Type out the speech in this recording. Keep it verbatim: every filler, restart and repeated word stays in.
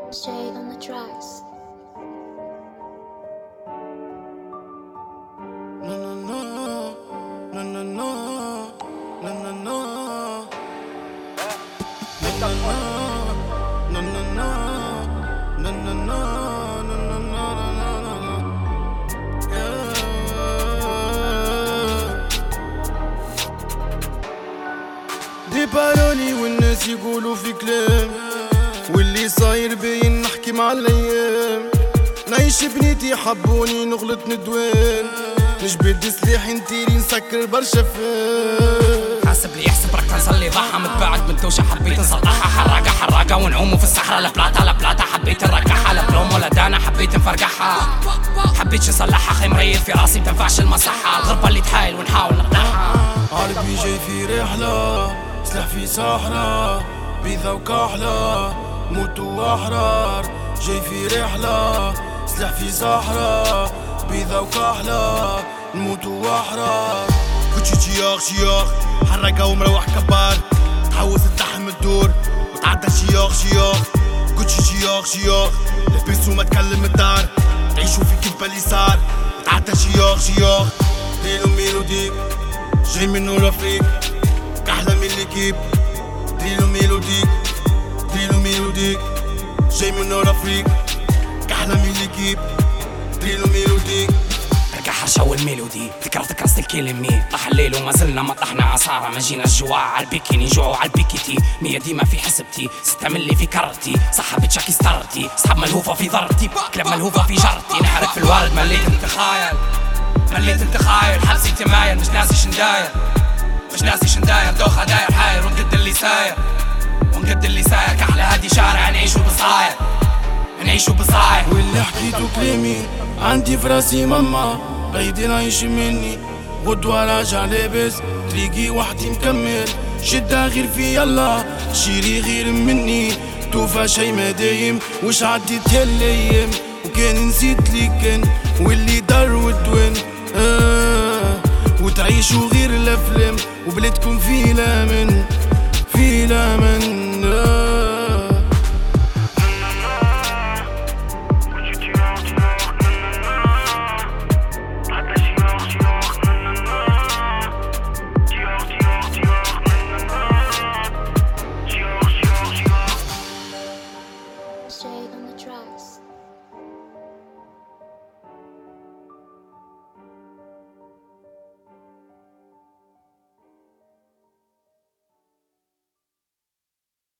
Stay on the tracks. No, no, no, no, no, no, no, no, no, no, no, no, no, no, no, no, no, دي بالوني والناس يقولوا في كلام واللي صاير باين نحكي مع الايام نعيش بنيتي حبوني نغلط ندوان نجبد سلاحي نطيري نسكر برشا فان حاسب لي يحسب راك نصلي ضحى متباعد من توشة حبيت نصلحها حراقة حراقة ونعومو في الصحراء لبلاطة لبلاطة حبيت نرقعها لبلوم ولا دانا حبيت نفرقعها حبيتش نصلحها خي مريض في راسي متنفعش المصحة الغربة اللي تحايل ونحاول نقطعها عربي جاي في رحلة سلاح في صحراء بيضة وكحلة موتوا أحرار جاي في رحلة سلاح في صحراء بيضة وكحلة نموتوا أحرار كوتشي شياخ شياخ حركة ومروح كبار تحوس التحم الدور وتعدى شياخ شياخ كوتشي شياخ شياخ لبس وما تكلم الدار تعيشوا في كيف اللي صار وتعدى شياخ شياخ ديلو ميلوديك جاي منو رفيق كحلة من الكيب ديلو ميلوديك ديلو ميلوديك جاي منو رفيق كحلة من الكيب ديلو ميلوديك رقعها شو الميلودي ذكرتك راس الكلمي طاح الليل وما زلنا ما طحنا عصارة ما جينا الجواع عالبيكيني جوع عالبيكيتي مية ديما في حسبتي ستة ملي في كرتي صحة شاكي سترتي صحاب ملهوفة في ضرتي كلاب ملهوفة في جرتي نحرق في الورد مليت انت خايل مليت انت خايل حبسي تمايل مش ناسي شنداير مش ناسي شنداير دوخة داير حاير ونقد اللي ساير ونقد اللي ساير كحلة هادي شارع نعيشو بصاير نعيشو بصاير واللي حكيتو كلامي عندي في راسي ماما بعيدين عايش مني غدوة راجع لابس طريقي وحدي مكمل شدة غير في يلا شيري غير مني توفى شي ما دايم وش عديت هالايام وكان نسيت لي كان واللي دار ودوان آه وتعيشوا غير الافلام وبلادكم في لامن في لامن آه